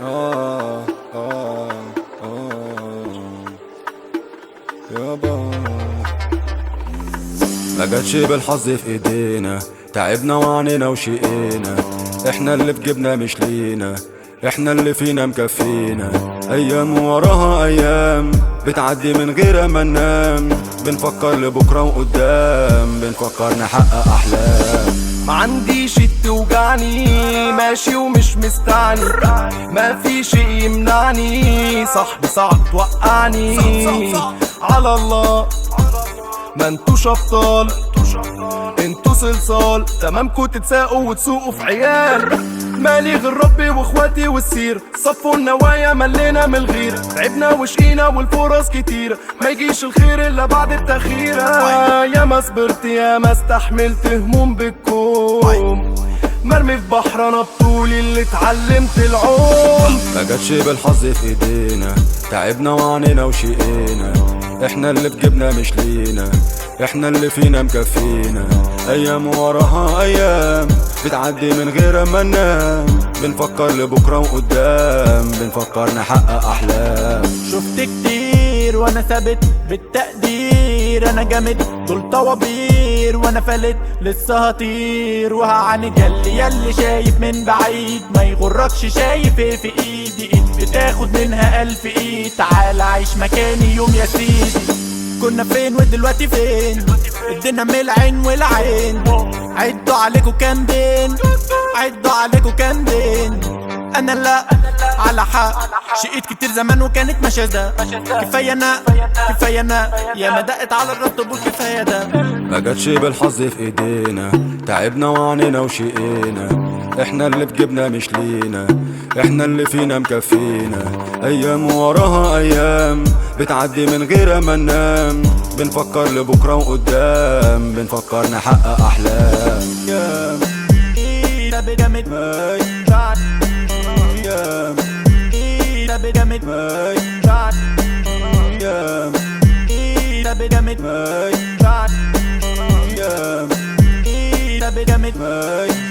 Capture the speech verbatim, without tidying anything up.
آه آه آه يابا ما جاتش بالحظ في ايدينا، تعبنا وعنينا وشقينا، احنا اللي في جيبنا مش لينا، احنا اللي فينا مكفينا. ايام وراها ايام بتعدي من غير ما ننام، بنفكر لبكره وقدام، بنفكر نحقق احلام. ما عنديش توجعني، ماشي ومش مستعني، ما في شيء يمنعني، صاحبي صعب توقعني. على الله ما انتوش ابطال، انتو صلصال، تمامكو تتساقوا وتسوقوا في عيال. مالي غير ربي واخواتي والسير، صفوا النوايا ملينا من الغير، تعبنا وشقينا والفرص كتير، ما يجيش الخير الا بعد التخيرة. يا ما صبرت يا ما استحملت هموم بالكوم، مرمي في بحر انا بطولي اللي اتعلمت العوم. ما جاتش بالحظ في ايدينا، تعبنا وعنينا وشقينا، احنا اللي في جيبنا مش لينا، احنا اللي فينا مكفينا. ايام وراها ايام بتعدي من غير ما ننام، بنفكر لبكره وقدام، بنفكر نحقق احلام. شفت كتير وانا ثابت بالتقدير، انا جامد دول طوابير وانا فلت لسه هطير وهعاند. ياللي ياللي شايف من بعيد ما يغركش، شايف ايه في ايدي؟ ايد بتاخد منها الف ايد، تعال عيش مكاني يوم يا سيدي. كنا فين ودلوقتي فين؟ ادينا من العين والعين، عدوا عليكوا كام دين، عدوا عليكوا كام دين. انا لا على حق، شقيت كتير زمان وكانت مشاده، كفايه انا كفايه انا يا ما دقت على الرد طب كفايه ده. ما جاتش بالحظ في ايدينا، تعبنا وعنينا وشقينا، احنا اللي في جيبنا مش لينا، احنا اللي فينا مكفينا. ايام وراها ايام بتعدي من غير ما ننام، بنفكر لبكره وقدام، بنفكر نحقق احلام. يا جامد ماي يا جامد ماي يا جامد ماي يا جامد ماي